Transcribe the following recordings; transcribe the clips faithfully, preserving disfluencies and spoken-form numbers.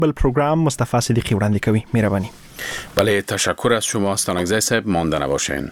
بل پروگرام مصطفی صدیقی وړاندې کوي. مهرباني. بله، تشکر از شما استانگزی صاحب. مانده نباشین.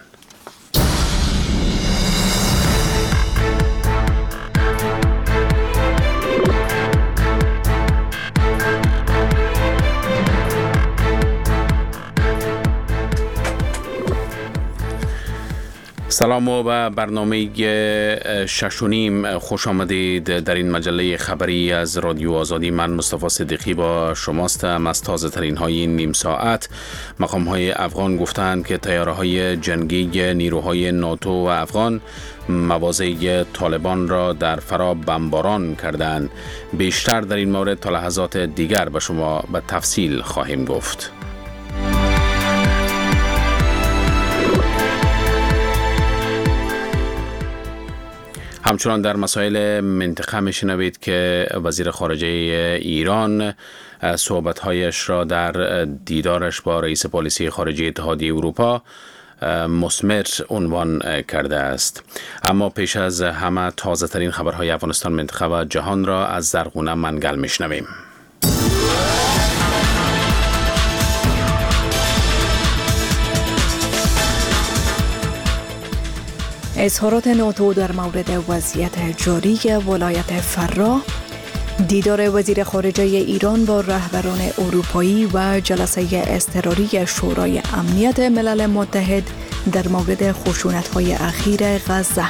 سلام و به برنامه شش و نیم خوش آمدید. در این مجله خبری از رادیو آزادی من مصطفی صدیقی با شماستم. از تازه ترین های نیم ساعت، مقام های افغان گفتند که طیاره های جنگی نیروهای ناتو و افغان مواضع طالبان را در فرا بمباران کردند. بیشتر در این مورد تا لحظات دیگر به شما به تفصیل خواهیم گفت. همچنان در مسائل منطقه میشنوید که وزیر خارجه ایران صحبت‌هایش را در دیدارش با رئیس پالیسی خارجه اتحادیه اروپا مثمر عنوان کرده است. اما پیش از همه تازه ترین خبرهای افغانستان، منطقه و جهان را از زرغونه منگل میشنویم. اظهارات ناتو در مورد وضعیت جاری ولایت فرا، دیدار وزیر خارجه ایران با رهبران اروپایی و جلسه اضطراری شورای امنیت ملل متحد در مورد خشونت‌های اخیر غزه.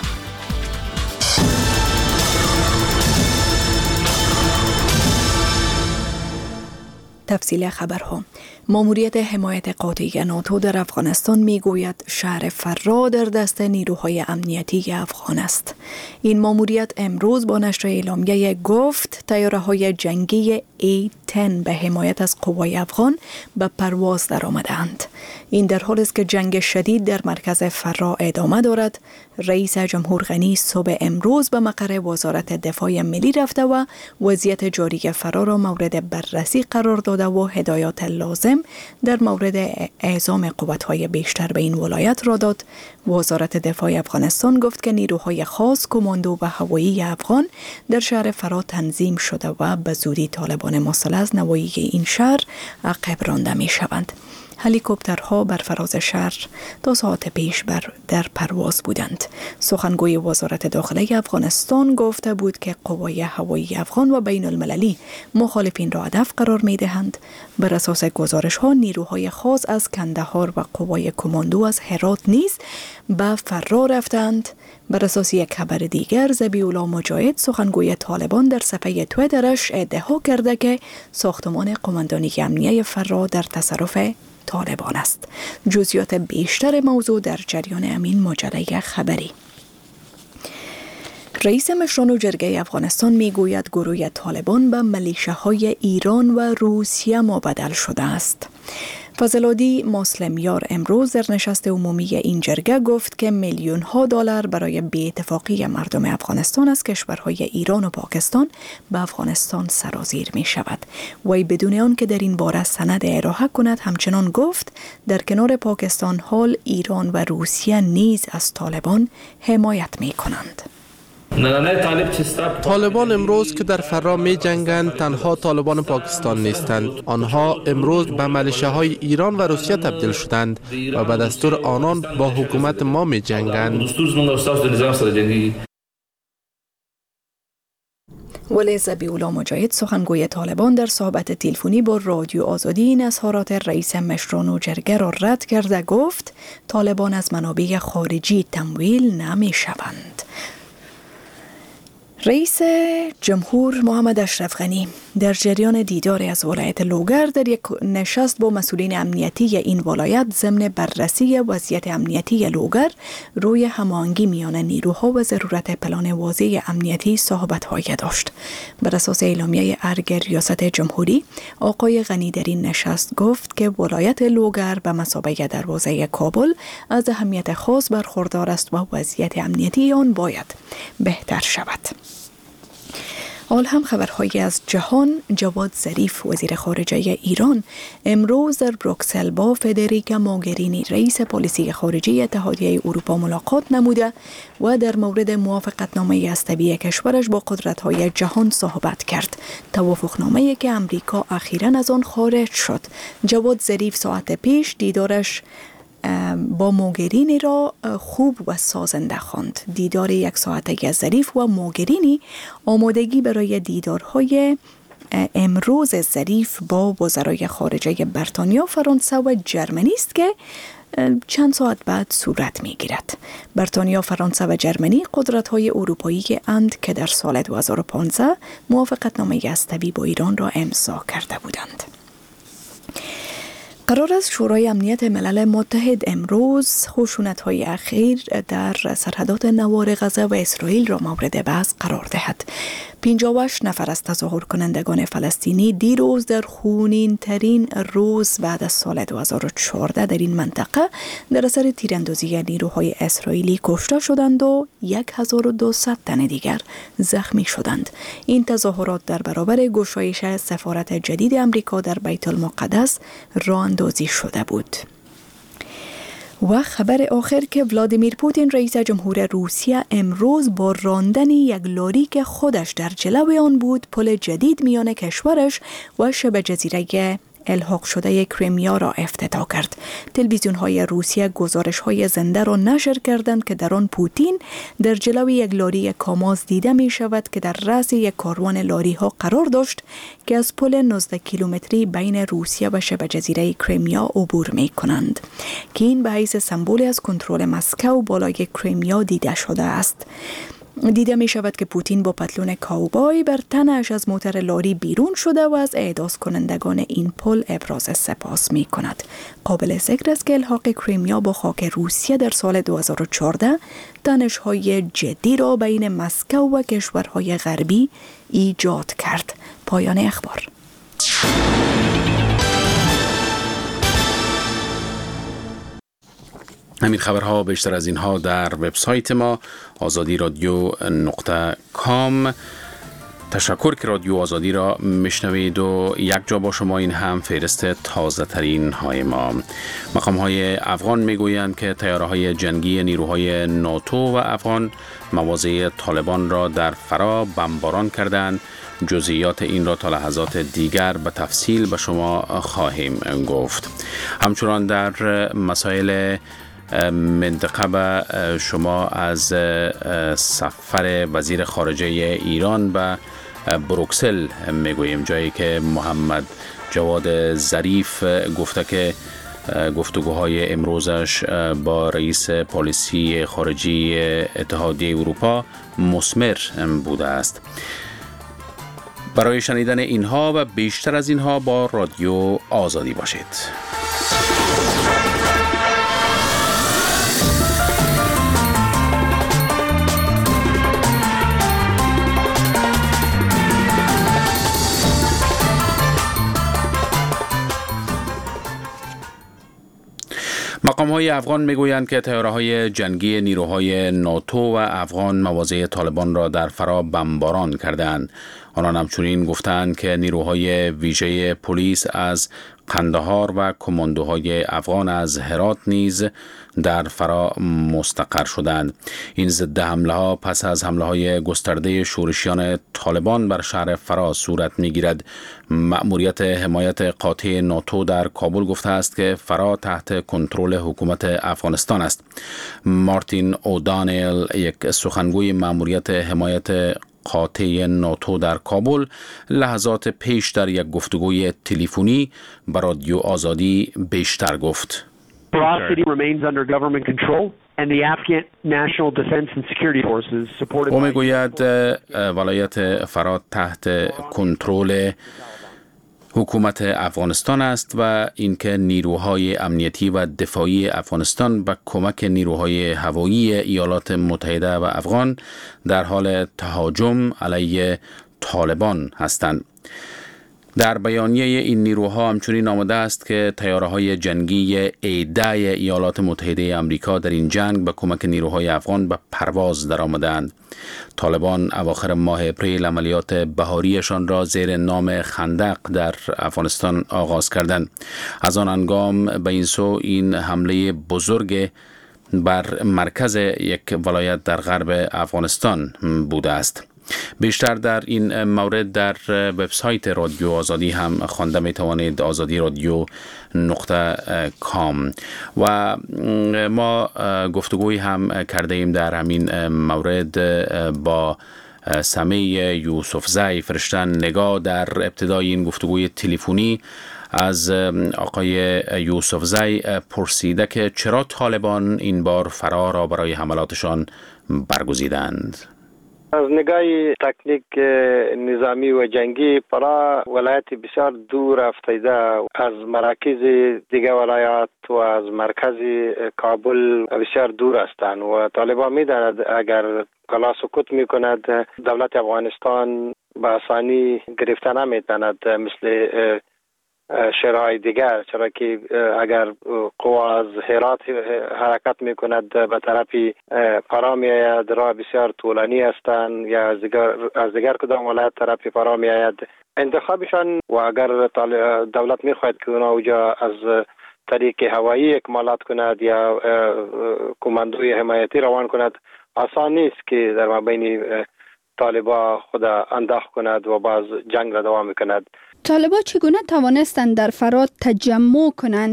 تفصیل خبرها. ماموریت حمایت قاطع ناتو در افغانستان میگوید شهر فرا در دست نیروهای امنیتی افغان است. این ماموریت امروز با نشر اعلامیه گفت طیاره‌های جنگی ای ده به حمایت از قوای افغان به پرواز درآمدند. این در حالی است که جنگ شدید در مرکز فرا ادامه دارد. رئیس جمهور غنی صبح امروز به مقر وزارت دفاع ملی رفته و وضعیت جاری فرا را مورد بررسی قرار داده و هدایات لازم در مورد اعزام قوت‌های بیشتر به این ولایت را داد. وزارت دفاع افغانستان گفت که نیروهای خاص، کماندو و هوایی افغان در شهر فرا تنظیم شده و به زودی طالبان مسلح از نواحی این شهر عقب رانده می شوند. هلیکوپترها بر فراز شهر تا ساعت پیش بر در پرواز بودند. سخنگوی وزارت داخله افغانستان گفته بود که قوای هوایی افغان و بین المللی مخالفین را هدف قرار می دهند. بر اساس گزارش ها نیروهای خاص از کندهار و قوای کماندو از هرات نیز به فرا رفتند. بر اساس یک خبر دیگر، ذبیح‌الله مجاهد سخنگوی طالبان در صفحه توییترش ادعا کرده که ساختمان قماندانی امنیه فرا در تصرف طالبان است. جزئیات بیشتر موضوع در جریان امین مجله خبری. رئیس مشران جرگه افغانستان میگوید گروه طالبان به ملیشه‌های ایران و روسیه مبدل شده است. فضل‌الدی مسلمیار امروز در نشست عمومی این جرگه گفت که میلیون ها دلار برای بی‌اتفاقی مردم افغانستان از کشورهای ایران و پاکستان به افغانستان سرازیر می شود. وی بدون آن که در این باره سند ارائه کند همچنان گفت در کنار پاکستان حال ایران و روسیه نیز از طالبان حمایت می کنند. طالبان امروز که در فرا می جنگند تنها طالبان پاکستان نیستند. آنها امروز به ملیشه‌های ایران و روسیه تبدیل شدند و به دستور آنان با حکومت ما می جنگند. ولی ذبیح‌الله مجاهد سخنگوی طالبان در صحبت تلفنی با رادیو آزادی این اظهارات رئیس مشران و جرگه را رد کرده گفت طالبان از منابع خارجی تمویل نمی شوند. رئیس جمهور محمد اشرف غنی در جریان دیداری از ولایت لوگر در یک نشست با مسئولین امنیتی این ولایت ضمن بررسی وضعیت امنیتی لوگر روی هماهنگی میان نیروها و ضرورت پلان واضح امنیتی صحبت‌های داشت. بر اساس اعلامیه ارگ ریاست جمهوری، آقای غنی در این نشست گفت که ولایت لوگر به مثابه دروازه کابل از اهمیت خاص برخوردار است و وضعیت امنیتی آن باید بهتر شود. حال هم خبرهایی از جهان. جواد ظریف وزیر خارجه ایران امروز در بروکسل با فدریکا موگرینی رئیس پلیسی خارجه اتحادیه اروپا ملاقات نموده و در مورد موافقتنامه هسته‌ای کشورش با قدرت‌های جهان صحبت کرد. توافقنامه‌ای که امریکا اخیراً از آن خارج شد. جواد ظریف ساعت پیش دیدارش با موگرینی را خوب و سازنده خواند. دیدار یک ساعته ظریف و موگرینی آمادگی برای دیدارهای امروز ظریف با وزرای خارجه بریتانیا، فرانسه و جرمنی است که چند ساعت بعد صورت می گیرد. بریتانیا، فرانسه و جرمنی قدرت‌های اروپایی اند که در سال دو هزار و پانزده موافقتنامه هسته‌ای با ایران را امضا کرده بودند. قرار است شورای امنیت ملل متحد امروز خشونت‌های اخیر در سرحدات نوار غزه و اسرائیل را مورد بحث قرار دهد. پنجاه و هشت نفر از تظاهر کنندگان فلسطینی دیروز در خونین ترین روز بعد از سال دو هزار و چهارده در این منطقه در اثر تیراندازی نیروهای اسرائیلی کشته شدند و هزار و دویست تن دیگر زخمی شدند. این تظاهرات در برابر گشایش سفارت جدید امریکا در بیت المقدس راه اندازی شده بود. و خبر آخر که ولادیمیر پوتین رئیس جمهور روسیه امروز با راندن یک لاری که خودش در جلو آن بود پل جدید میان کشورش و شبه جزیره الحاق شده کریمیا را افتتاح کرد. تلویزیون های روسیه گزارش های زنده را نشر کردند که در آن پوتین در جلوی یک لاری کاماز دیده می شود که در رأس یک کاروان لاری ها قرار داشت که از پل نوزده کیلومتری بین روسیه و شبه جزیره کریمیا عبور می کنند که این به حیث سمبولی از کنترل مسکو بالای کریمیا دیده شده است. دیده می شود که پوتین با پتلون کاوبای بر تنش از موتر لاری بیرون شده و از اعداد کنندگان این پل ابراز سپاس می کند. قابل ذکر است که الحاق کریمیا با خاک روسیه در سال دو هزار و چهارده تنش های جدی را بین مسکو و کشورهای غربی ایجاد کرد. پایان اخبار. همین خبرها بیشتر از اینها در وبسایت ما آزادی رادیو نقطه کام. تشکر که رادیو آزادی را میشنوید و یک جا با شما این هم فهرست تازه ترین های ما. مقام های افغان میگویند که تیاره های جنگی نیروهای ناتو و افغان مواضع طالبان را در فرا بمباران کردند. جزئیات این را تا لحظات دیگر به تفصیل به شما خواهیم گفت. همچنان در مسائل منطقه به شما از سفر وزیر خارجه ایران به بروکسل میگوییم، جایی که محمد جواد ظریف گفته که گفتگوهای امروزش با رئیس پلیسی خارجی اتحادیه اروپا مثمر بوده است. برای شنیدن اینها و بیشتر از اینها با رادیو آزادی باشید. مقام‌های افغان میگویند که تیاره‌های جنگی نیروهای ناتو و افغان مواضع طالبان را در فرا بمباران کردند. آنان همچنین گفتند که نیروهای ویژه پلیس از قندهار و کماندوهای افغان از هرات نیز در فرا مستقر شدند. این ضد حمله ها پس از حمله های گسترده شورشیان طالبان بر شهر فرا صورت می گیرد. مأموریت حمایت قاطع ناتو در کابل گفته است که فرا تحت کنترل حکومت افغانستان است. مارتین اودانیل، یک سخنگوی مأموریت حمایت قاطع ناتو در کابل، لحظات پیش در یک گفتگوی تلفنی با رادیو آزادی بیشتر گفت. او میگوید ولایت فرات تحت کنترل حکومت افغانستان است و اینکه نیروهای امنیتی و دفاعی افغانستان با کمک نیروهای هوایی ایالات متحده و افغان در حال تهاجم علیه طالبان هستند. در بیانیه این نیروها همچنین آمده است که تیاره‌های جنگی ای ده ایالات متحده آمریکا در این جنگ به کمک نیروهای افغان به پرواز درآمدند. طالبان اواخر ماه اپریل عملیات بهاریشان را زیر نام خندق در افغانستان آغاز کردند. از آن هنگام به این سو این حمله بزرگ بر مرکز یک ولایت در غرب افغانستان بوده است. بیشتر در این مورد در وبسایت رادیو آزادی هم خوانده می توانید، آزادی رادیو نقطه کام. و ما گفتگوی هم کرده ایم در همین مورد با سمیع یوسفزی. فرشته نگاه در ابتدای این گفتگوی تلفنی از آقای یوسفزی پرسیده که چرا طالبان این بار فرا را برای حملاتشان برگزیدند. از نگاه تکنیک نظامی و جنگی فرا ولایت بسیار دور افتاده از مراکز دیگر ولایات و از مرکز کابل بسیار دور هستند و طالبان می‌داند اگر کلا سکوت می‌کند دولت افغانستان به آسانی گرفتن نمی‌تواند مثل شهرهای دیگر، چرا که اگر قوا از هرات حرکت میکند به طرف فرا میآید، راه بسیار طولانی هستند، یا از دیگر از دیگر کدام ولایت طرف فرا میآید. انتخابشان و اگر دولت میخواهد که اونا اوجا از طریق هوایی اکمالات کند یا کماندوی حمایتی روان کند، آسان نیست که در مابین طالبا خود انداخت کند و باز جنگ را دوام کند. طالبا چگونه توانستند در فرات تجمع کنند؟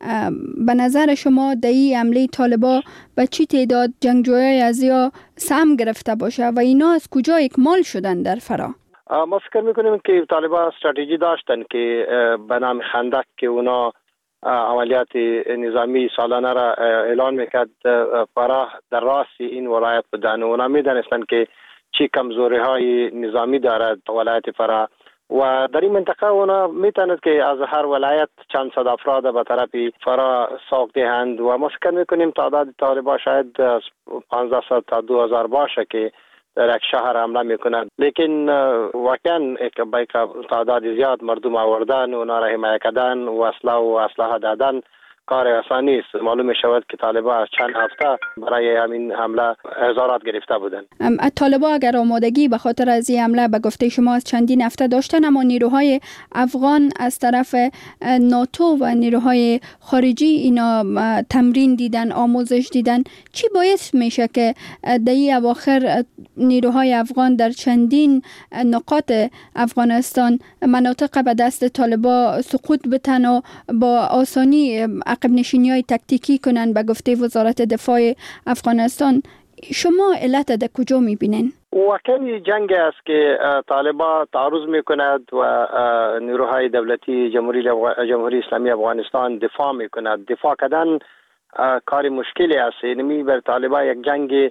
به نظر شما در این حمله طالبا به چی تعداد جنگجویای از یا سهم گرفته باشه و اینا از کجا اکمال شدن در فرا؟ ما فکر میکنیم که طالبا استراتژی داشتن که به نام خندق که اونا عملیات نظامی سالانه را اعلان میکرد فرا در راست این ولایت بودن و اونا میدانستند که چی کمزوری های نظامی دارد ولایت فرا و در این منطقه اونا میتواند که از هر ولایت چند صد افراد به طرف فرا ساق دهند و ما فکر میکنیم تعداد طالبان شاید از پانزده صد تا دو هزار باشه که در یک شهر حمله میکنند، لیکن واقعا یک تعداد زیاد مردم آوردن و اونا را حمایت کردن و اسلحه و اسلحه دادن کار آسان نیست. معلوم می شود که طالبان چند هفته برای همین حمله هزارات گرفته بودند. طالبان اگر آمادگی به خاطر از این حمله به گفته شما از چندین هفته داشتن، اما نیروهای افغان از طرف ناتو و نیروهای خارجی اینا تمرین دیدن، آموزش دیدن، چی باعث میشه که در این اواخر نیروهای افغان در چندین نقاط افغانستان مناطق به دست طالبان سقوط بتن و با آسانی عقب نشینی‌های تکتیکی کنن به گفته وزارت دفاع افغانستان؟ شما علت در کجا می‌بینین؟ واقعی جنگ است که طالبان تعرض می‌کند و نیروهای دولتی جمهوری جمهوری اسلامی افغانستان دفاع می‌کند. دفاع کردن کار مشکلی است. یعنی بر طالبان یک جنگ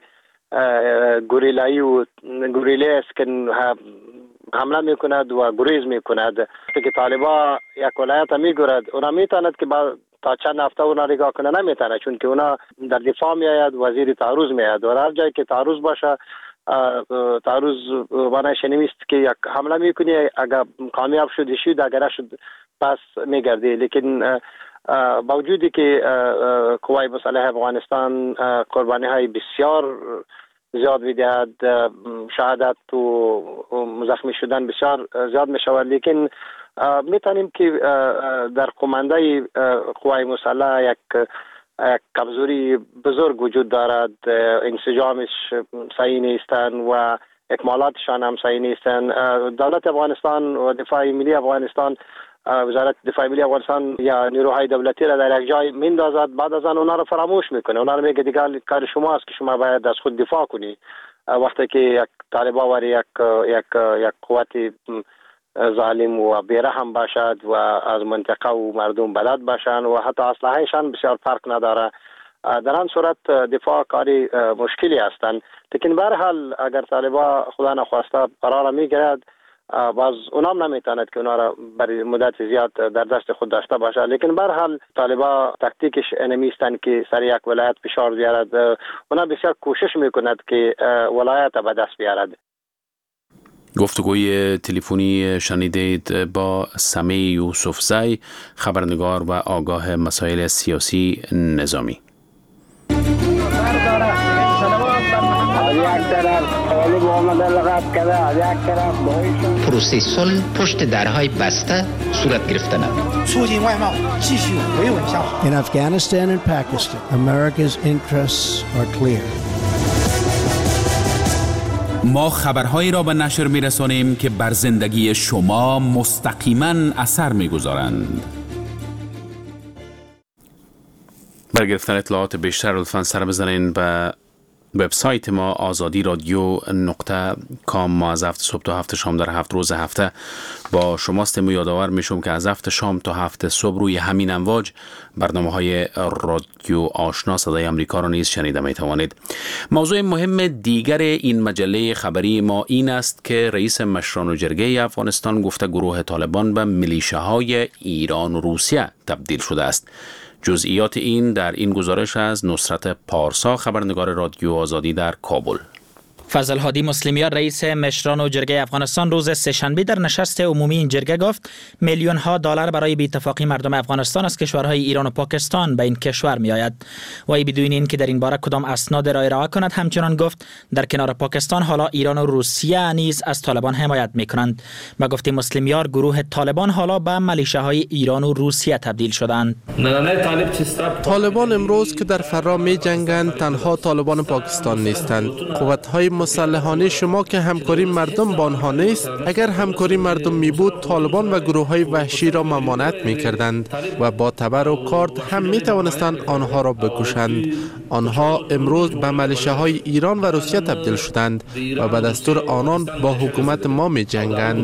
گوریلایی و گوریلی است که حمله می‌کند و گریز می‌کند. که طالبان یک ولایت می‌گیرد، اونا می‌تواند که با تا چند هفته اونا نگاه کنه نمیتونه، چون که اونا در دفاع میآید، وزیر تعرض میآید و هر جایی که تعرض باشه تعرض معنیش نیست که یک حمله میکنی اگر کامیاب شدی شد، اگر شد پس میگردی. لیکن با وجودی که قوای مسلح افغانستان قربانی های بسیار زیاد میدهد، شهادت و مزخمی شدن بسیار زیاد میشود، لیکن میتونیم که در قمانده قوای مسلح یک کمزوری بزرگ وجود دارد. انسجامش صحیح نیستند و اکمالاتشان هم صحیح نیستند. دولت افغانستان و دفاع ملی افغانستان، وزارت دفاع ملی افغانستان یا نیروهای دولتی را در یک جای میندازد، بعد از آن اونا را فراموش میکنه. اونا را میگه دیگه کار شما است که شما باید از خود دفاع کنی. وقتی که یک طالبان و یک یک یک قوت ظالم و بیرحم باشد و از منطقه و مردم بلد باشند و حتی اسلحه‌شان بسیار فرق نداره، در آن صورت دفاع کاری مشکلی هستند. لیکن به هر حال اگر طالبان خدا نخواسته قرار میگیرد، باز اونام نمیتواند که اونا را برای مدت زیاد در دست خود داشته باشه. لیکن به هر حال طالبان تاکتیکش انمیستند که سر یک ولایت فشار بیارد. اونا بسیار کوشش میکند که ولایت به دست بیارد. گفتگوی تلفنی شنیدید با سمی یوسفزی، خبرنگار و آگاه مسائل سیاسی نظامی. پروسه صلح پشت درهای بسته صورت گرفته نمید. In Afghanistan and Pakistan, America's interests are clear. ما خبرهایی را به نشر می‌رسانیم که بر زندگی شما مستقیما اثر می‌گذارند. برای گرفتن اطلاعات بیشتر لطفاً سر بزنین به وبسایت ما آزادی رادیو نقطه کام. ما از هفت صبح تا هفت شام در هفت روز هفته با شماست. یادآور میشم که از هفت شام تا هفت صبح روی همین امواج برنامه های رادیو آشنا صدای امریکا را نیز شنیده می توانید. موضوع مهم دیگر این مجله خبری ما این است که رئیس مشران و جرگه افغانستان گفته گروه طالبان به میلیشه‌های ایران و روسیه تبدیل شده است. جزئیات این در این گزارش از نصرت پارسا، خبرنگار رادیو آزادی در کابل. فضل هادی مسلمیار رئیس مشران و جرگه افغانستان روز سه‌شنبه در نشست عمومی این جرگه گفت میلیون ها دلار برای بی‌اتفاقی مردم افغانستان از کشورهای ایران و پاکستان به این کشور می آید. وی بدون این که در این باره کدام اسناد را ارائه کند همچنان گفت در کنار پاکستان حالا ایران و روسیه نیز از طالبان حمایت می کنند. با گفته مسلمیار گروه طالبان حالا به میلیشه‌های ایران و روسیه تبدیل شدند. طالبان امروز که در فرا می جنگند تنها طالبان پاکستان نیستند. قوت‌های مسلحانه شما که همکاری مردم با آنها نیست، اگر همکاری مردم می بود طالبان و گروه های وحشی را ممانعت می کردند و با تبر و کارد هم می توانستند آنها را بکشند. آنها امروز به میلیشه های ایران و روسیه تبدیل شدند و به دستور آنان با حکومت ما می جنگند.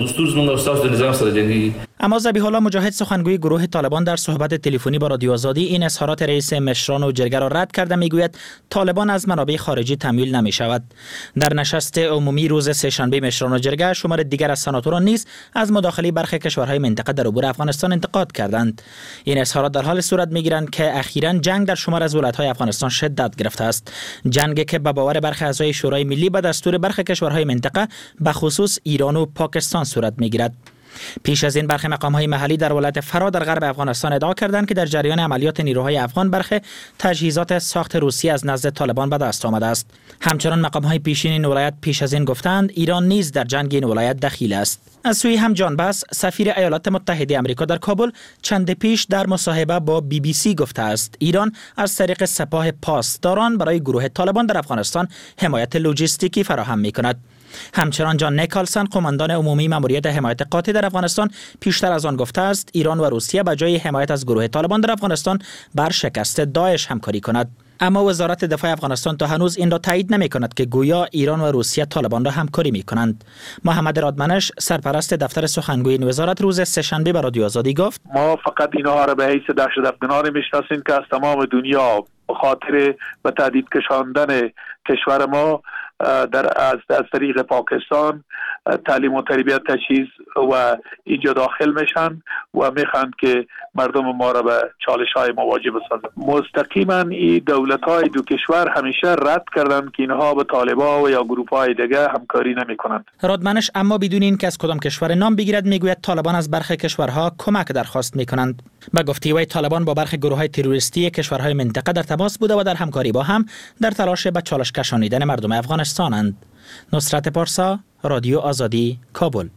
اما ذبیح الله مجاهد سخنگوی گروه طالبان در صحبت تلفنی با رادیو آزادی این اظهارات رئیس مشران و جرگه را رد کرده. میگوید طالبان از منابع خارجی تمویل نمی شود. در نشست عمومی روز سه‌شنبه مشران و جرگه شمار دیگر از سناتوران نیز از مداخله برخی کشورهای منطقه در عبور افغانستان انتقاد کردند. این اظهارات در حال صورت میگیرند که اخیراً جنگ در شمار از ولایت‌های افغانستان شدت گرفته است. جنگی که به باور برخی اعضای شورای ملی به دستور برخی کشورهای منطقه به خصوص ایران و پاکستان صورت میگیرد. پیش از این برخی مقام‌های محلی در ولایت فرا در غرب افغانستان ادعا کردند که در جریان عملیات نیروهای افغان برخی تجهیزات ساخت روسی از نزد طالبان به دست آمده است. همچنان مقام‌های پیشین این ولایت پیش از این گفتند ایران نیز در جنگ این ولایت دخیل است. از سوی هم جان بس سفیر ایالات متحده آمریکا در کابل چند پیش در مصاحبه با بی بی سی گفته است ایران از طریق سپاه پاسداران برای گروه طالبان در افغانستان حمایت لوجستیکی فراهم می‌کند. همچنان جان نیکالسن قماندان عمومی ماموریت حمایت قاطع در افغانستان پیشتر از آن گفته است ایران و روسیه به جای حمایت از گروه طالبان در افغانستان بر شکست داعش همکاری کند. اما وزارت دفاع افغانستان تا هنوز این را تایید نمی کند که گویا ایران و روسیه طالبان را همکاری می کنند. محمد رادمنش سرپرست دفتر سخنگوی این وزارت روز سه‌شنبه به رادیو آزادی گفت ما فقط اینها را به حیث دهشت افغانان میشناسیم که از تمام دنیا به خاطر به تهدید کشاندن کشور ما در از, از طریق پاکستان تعلیم و تربیت تجهیز و اینجا داخل میشن و میخواند که مردم ما را به چالش های مواجه بسازند. مستقیما این دولت های دو کشور همیشه رد کردند که اینها به طالبان و یا گروپ های دیگه همکاری نمی کنند. رادمنش اما بدون این که از کدام کشور نام بگیرد میگوید طالبان از برخی کشورها کمک درخواست میکنند. به گفته وی طالبان با برخی گروه های تروریستی کشورهای منطقه در تماس بوده و در همکاری با هم در تلاش به چالش کشانیدن مردم افغانستانند. نصرت پارسا، رادیو آزادی، کابل.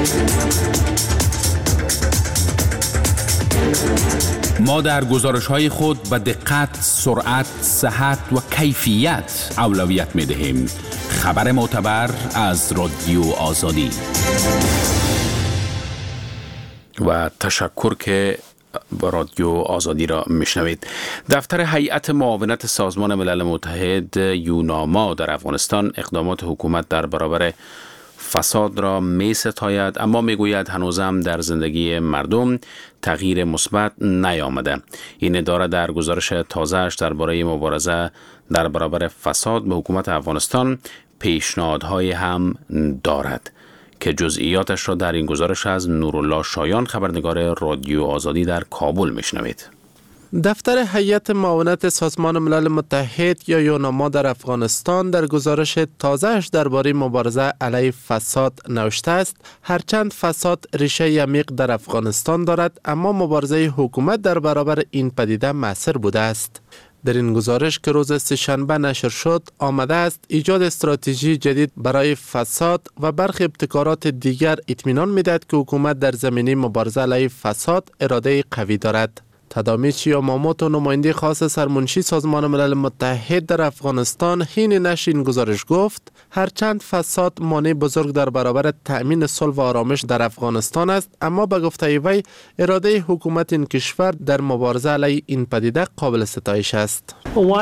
ما در گزارش‌های خود به دقت، سرعت، صحت و کیفیت اولویت می‌دهیم. خبر معتبر از رادیو آزادی. و تشکر که رادیو آزادی را میشنوید. دفتر هیئت معاونت سازمان ملل متحد یوناما در افغانستان اقدامات حکومت در برابر فساد را می ستاید، اما می گوید هنوزم در زندگی مردم تغییر مثبت نیامده. این اداره در گزارش تازه‌اش درباره مبارزه در برابر فساد به حکومت افغانستان پیشنهادهای هم دارد که جزئیاتش را در این گزارش از نورالله شایان، خبرنگار رادیو آزادی در کابل میشنوید. دفتر هیئت معاونت سازمان ملل متحد یا یوناما در افغانستان در گزارش تازه‌اش درباره مبارزه علیه فساد نوشته است هرچند فساد ریشه عمیق در افغانستان دارد اما مبارزه حکومت در برابر این پدیده مؤثر بوده است. در این گزارش که روز سه‌شنبه نشر شد آمده است ایجاد استراتژی جدید برای فساد و برخی ابتکارات دیگر اطمینان می‌دهد که حکومت در زمینه مبارزه علیه فساد اراده قوی دارد. تادامیچی یاماموتو نماینده خاص سرمنشی سازمان ملل متحد در افغانستان حین نشر این گزارش گفت هرچند فساد مانع بزرگ در برابر تأمین صلح و آرامش در افغانستان است اما به گفته وی اراده حکومت این کشور در مبارزه علیه این پدیده قابل ستایش است.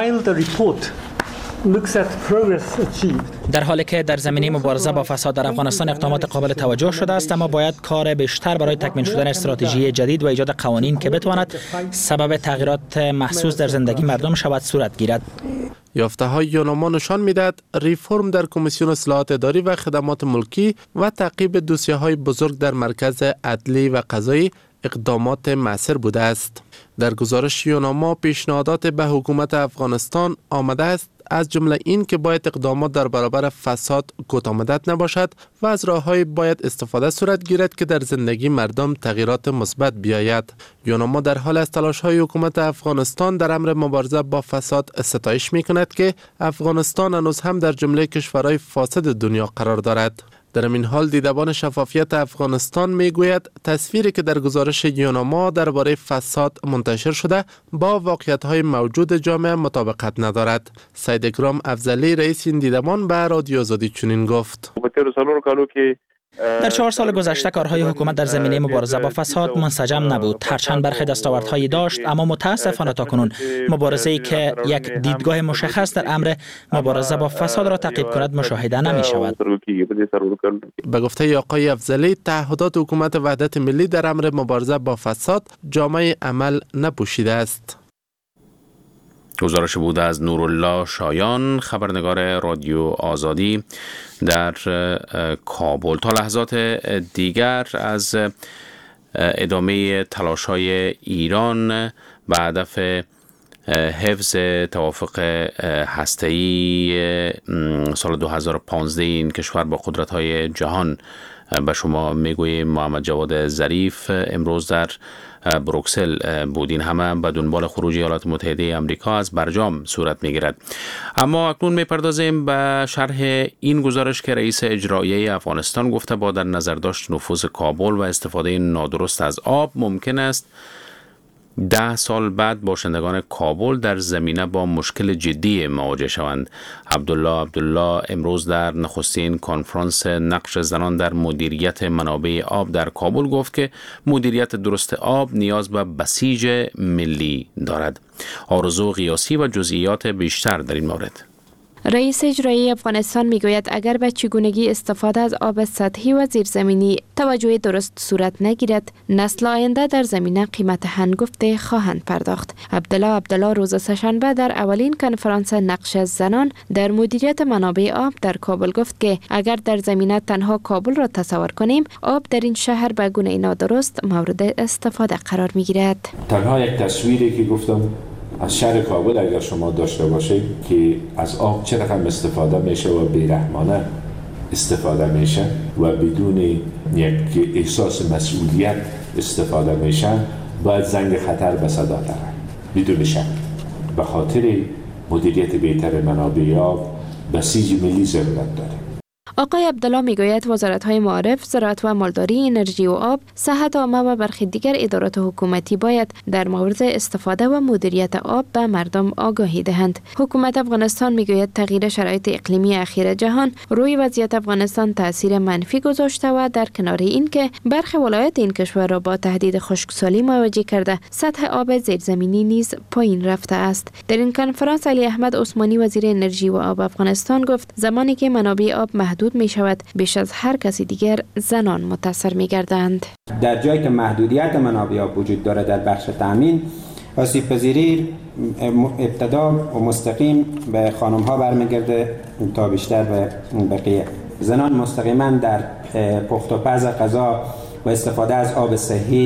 در حالی که در زمینه مبارزه با فساد در افغانستان اقدامات قابل توجه شده است اما باید کار بیشتر برای تکمیل شدن استراتژی جدید و ایجاد قوانین که بتواند سبب تغییرات محسوس در زندگی مردم شود صورت گیرد. یافته های یوناما نشان میدهد ریفرم در کمیسیون اصلاحات اداری و خدمات ملکی و تعقیب دوسیه های بزرگ در مرکز عدلی و قضایی اقدامات مؤثر بوده است. در گزارش یوناما پیشنهادات به حکومت افغانستان آمده است از جمله این که باید اقدامات در برابر فساد کوتاه‌مدت نباشد و از راه‌های باید استفاده صورت گیرد که در زندگی مردم تغییرات مثبت بیاید. یوناما در حال از تلاش‌های حکومت افغانستان در امر مبارزه با فساد ستایش می‌کند که افغانستان هنوز هم در جمله کشورهای فاسد دنیا قرار دارد. در این حال دیدبان شفافیت افغانستان میگوید تصویری که در گزارش یوناما درباره فساد منتشر شده با واقعیت‌های موجود جامعه مطابقت ندارد. سید اکرام افضلی رئیس این دیدبان به رادیو آزادی چنین گفت: در چهار سال گذشته کارهای حکومت در زمینه مبارزه با فساد منسجم نبود. هرچند برخی دستاوردهایی داشت اما متاسفانه تاکنون مبارزه‌ای که یک دیدگاه مشخص در امر مبارزه با فساد را تعقیب کند مشاهده نمی شود. به گفته آقای افضلی تعهدات حکومت وحدت ملی در امر مبارزه با فساد جامعه عمل نپوشیده است. گزارش بود از نورالله شایان، خبرنگار رادیو آزادی در کابل. تا لحظات دیگر از ادامه تلاش‌های ایران به هدف حفظ توافق هسته‌ای سال دو هزار و پانزده این کشور با قدرت‌های جهان به شما میگویم. محمد جواد ظریف امروز در بروکسل بود. این همه به دنبال خروج ایالات متحده آمریکا از برجام صورت میگیرد. اما اکنون میپردازیم به شرح این گزارش که رئیس اجراییه افغانستان گفته با در نظر داشت نفوذ کابل و استفاده نادرست از آب ممکن است ده سال بعد باشندگان کابل در زمینه با مشکل جدی مواجه شوند. عبدالله عبدالله امروز در نخستین کنفرانس نقش زنان در مدیریت منابع آب در کابل گفت که مدیریت درست آب نیاز به بسیج ملی دارد. آرزو قیاسی و جزئیات بیشتر در این مورد. رئیس اجرایی افغانستان میگوید اگر به چگونگی استفاده از آب سطحی و زیرزمینی توجه درست صورت نگیرد، نسل آینده در زمینه قیمت هنگفته خواهند پرداخت. عبدالله عبدالله روز سه‌شنبه در اولین کنفرانس نقش زنان در مدیریت منابع آب در کابل گفت که اگر در زمینه تنها کابل را تصور کنیم، آب در این شهر به گونه نادرست مورد استفاده قرار میگیرد. تنها یک تصویری که گفتم از شهر کابل اگر شما داشته باشید که از آب چه رقم استفاده میشه و بیرحمانه استفاده میشه و بدون یک احساس مسئولیت استفاده میشه، باید زنگ خطر به صدا داره. بدون شک به خاطر مدیریت بهتر منابع آب بسیج ملی ضرورت داره. آقای عبدالله میگوید وزارت‌های معارف، زراعت و مالداری، انرژی و آب، صحت عامه و برخی دیگر ادارات حکومتی باید در مورد استفاده و مدیریت آب به مردم آگاهی دهند. حکومت افغانستان میگوید تغییر شرایط اقلیمی اخیر جهان روی وضعیت افغانستان تاثیر منفی گذاشته و در کنار این که برخی ولایات این کشور را با تهدید خشکسالی مواجه کرده، سطح آب زیرزمینی نیز پایین رفته است. در این کنفرانس علی احمد عثمانی وزیر انرژی و آب افغانستان گفت زمانی که منابع آب محدود می شود، بیش از هر کسی دیگر زنان متاثر می گردند. در جایی که محدودیت منابع آب وجود دارد در بخش تامین، آسیب پذیری ابتدا و مستقیم به خانم ها برمیگرده تا بیشتر به بقیه. زنان مستقیما در پخت و پز غذا و استفاده از آب صحی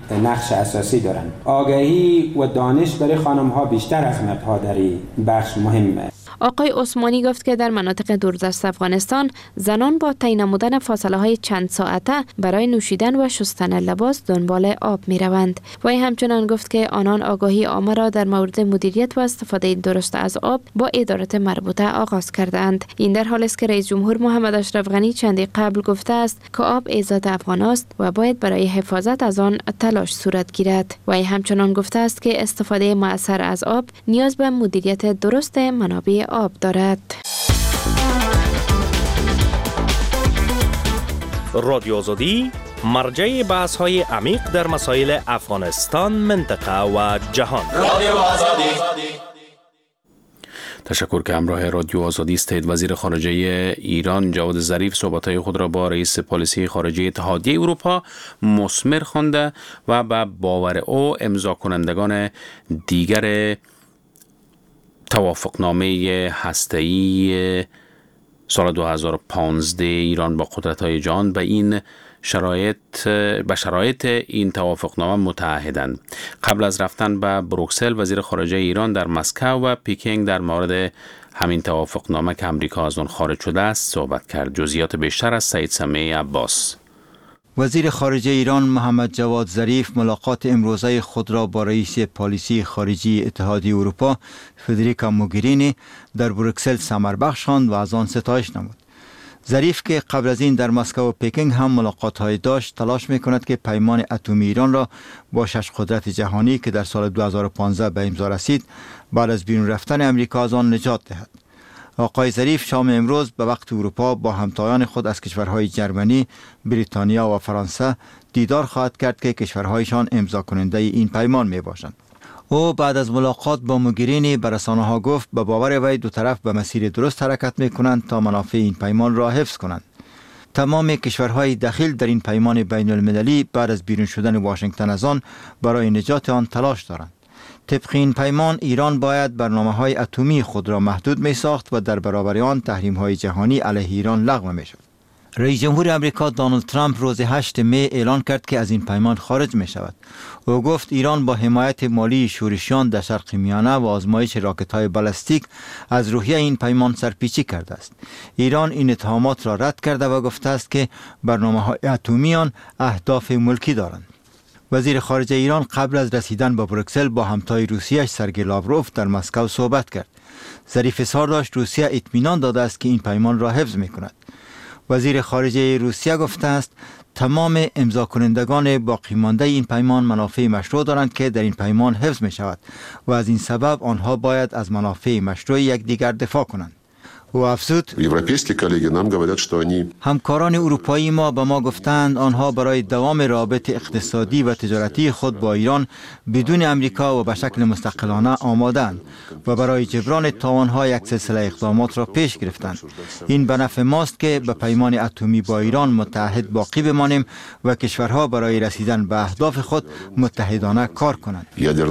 نقش اساسی دارند. آگاهی و دانش برای خانم ها بیشتر از مردها در این بخش مهمه. آقای عثمانی گفت که در مناطق دوردست افغانستان زنان با طی نمودن فاصله های چند ساعته برای نوشیدن و شستن لباس دنبال آب می روند. و همچنان گفت که آنان آگاهی عامه را در مورد مدیریت و استفاده درست از آب با ادارات مربوطه آغاز کردند. این در حالی است که رئیس جمهور محمد اشرف غنی چندی قبل گفته است که آب عزت افغان است و باید برای حفاظت از آن تلاش صورت گیرد. و همچنان گفته است که استفاده مؤثر از آب نیاز به مدیریت درست منابع آب دارد. رادیو آزادی مرجع بحث های عمیق در مسائل افغانستان، منطقه و جهان. رادیو آزادی. تشکر که همراه رادیو آزادی استید. وزیر خارجه ایران جواد ظریف صحبت‌های خود را با رئیس پالیسی خارجه اتحادیه اروپا مثمر خوانده و به باور او امضا کنندگان دیگر توافقنامه هسته‌ای سال دو هزار و پانزده ایران با قدرت‌های جهان به این شرایط به شرایط این توافقنامه متعهدند. قبل از رفتن به بروکسل، وزیر خارجه ایران در مسکو و پیکینگ در مورد همین توافقنامه که امریکا از آن خارج شده است صحبت کرد. جزئیات بیشتر از سعید سمیع عباس. وزیر خارجه ایران محمد جواد ظریف ملاقات امروزه خود را با رئیس پالیسی خارجی اتحادیه اروپا فدریکا موگرینی در بروکسل ثمربخش خواند و از آن ستایش نمود. ظریف که قبل از این در مسکو و پکینگ هم ملاقات های داشت، تلاش می کند که پیمان اتمی ایران را با شش قدرت جهانی که در سال دو هزار و پانزده به امضا رسید بعد از بیرون رفتن امریکا از آن نجات دهد. آقای ظریف شام امروز به وقت اروپا با همتایان خود از کشورهای جرمنی، بریتانیا و فرانسه دیدار خواهد کرد که کشورهایشان امضا کننده این پیمان می باشند. او بعد از ملاقات با موگرینی به رسانه‌ها گفت به باور وی دو طرف به مسیر درست حرکت می کنند تا منافع این پیمان را حفظ کنند. تمام کشورهای دخیل در این پیمان بین المللی بعد از بیرون شدن واشنگتن از آن برای نجات آن تلاش دارند. طبق این پیمان ایران باید برنامه‌های اتمی خود را محدود می ساخت و در برابر آن تحریم‌های جهانی علیه ایران لغو می شد. رئیس جمهور امریکا دونالد ترامپ روز هشتم می اعلان کرد که از این پیمان خارج می شود. او گفت ایران با حمایت مالی شورشیان در شرق میانه و آزمایش راکت‌های بالستیک از روحیه این پیمان سرپیچی کرده است. ایران این اتهامات را رد کرده و گفته است که برنامه‌های اتمی آن اهداف ملکی دارند. وزیر خارجه ایران قبل از رسیدن به بروکسل با همتای روسیه‌اش سرگئی لاوروف در مسکو صحبت کرد. ظریف اظهار داشت روسیه اطمینان داده است که این پیمان را حفظ می کند. وزیر خارجه روسیه گفته است تمام امضا کنندگان باقی مانده این پیمان منافع مشروع دارند که در این پیمان حفظ می شود و از این سبب آنها باید از منافع مشروع یکدیگر دفاع کنند. و افزود همکاران اروپایی ما به ما گفتند آنها برای دوام روابط اقتصادی و تجارتی خود با ایران بدون امریکا و به شکل مستقلانه آمادند و برای جبران تاوان‌ها یک سلسله اقدامات را پیش گرفتند. این به نفع ماست که به پیمان اتمی با ایران متحد باقی بمانیم و کشورها برای رسیدن به اهداف خود متحدانه کار کنند.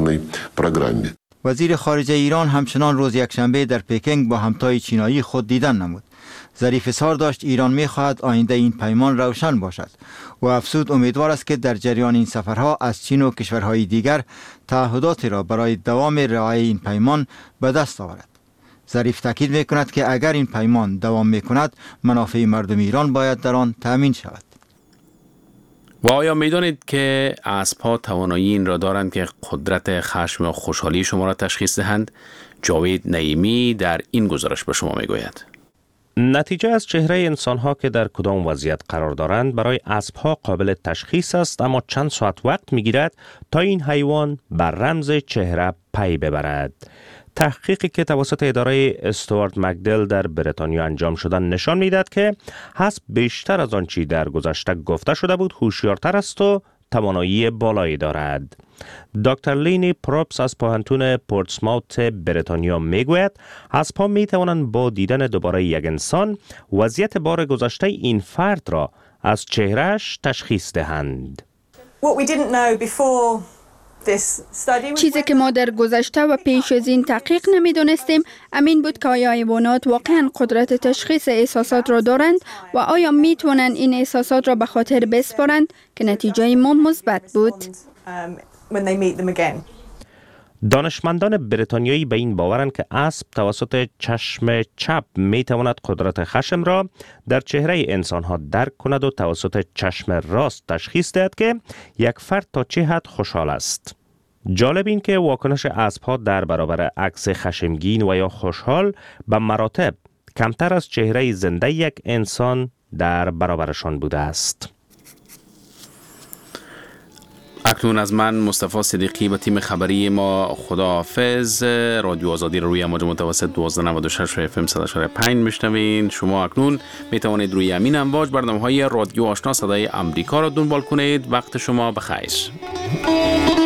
وزیر خارجه ایران همچنان روز یکشنبه در پکینگ با همتای چینایی خود دیدن نمود. ظریف اظهار داشت ایران می‌خواهد آینده این پیمان روشن باشد و افزود امیدوار است که در جریان این سفرها از چین و کشورهای دیگر تعهداتی را برای دوام رعایت این پیمان به دست آورد. ظریف تاکید می‌کند که اگر این پیمان دوام می‌کند منافع مردم ایران باید در آن تامین شود. و آیا می‌دانید که اسب‌ها توانایی این را دارند که قدرت خشم و خوشحالی شما را تشخیص دهند؟ جاوید نعیمی در این گزارش به شما می‌گوید. نتیجه از چهره انسان‌ها که در کدام وضعیت قرار دارند برای اسب‌ها قابل تشخیص است، اما چند ساعت وقت می‌گیرد تا این حیوان بر رمز چهره پی ببرد. تحقیقی که توسط اداره استوارت مکدل در بریتانیا انجام شده نشان می‌دهد که اسب بیشتر از آنچه در گذشته گفته شده بود هوشیارتر است و توانایی بالایی دارد. دکتر لینی پروپس از پوهنتون پورتسماوت بریتانیا میگوید اسب‌ها می‌توانند با دیدن دوباره یک انسان وضعیت بار گذشته این فرد را از چهرهش تشخیص دهند. چیزی که ما در گذشته و پیش از این تحقیق نمی‌دانستیم امین بود که آیا حیوانات واقعا قدرت تشخیص احساسات را دارند و آیا می‌توانند این احساسات را به خاطر بسپارند که نتیجه ما مثبت بود. um, when they meet them again. دانشمندان بریتانیایی به این باورند که اسب توسط چشم چپ می تواند قدرت خشم را در چهره انسان ها درک کند و توسط چشم راست تشخیص دهد که یک فرد تا چه حد خوشحال است. جالب این که واکنش اسب ها در برابر عکس خشمگین و یا خوشحال به مراتب کمتر از چهره زنده یک انسان در برابرشان بوده است. اکنون از من مصطفی صدیقی و تیم خبری ما خداحافظ. رادیو آزادی رو روی امواج متوسط دوازده و نود و شش اف ام صد و چهار و پنج میشنوین. شما اکنون میتوانید روی همین امواج برنامه‌های رادیو آشنا صدای امریکا را دنبال کنید. وقت شما بخیر.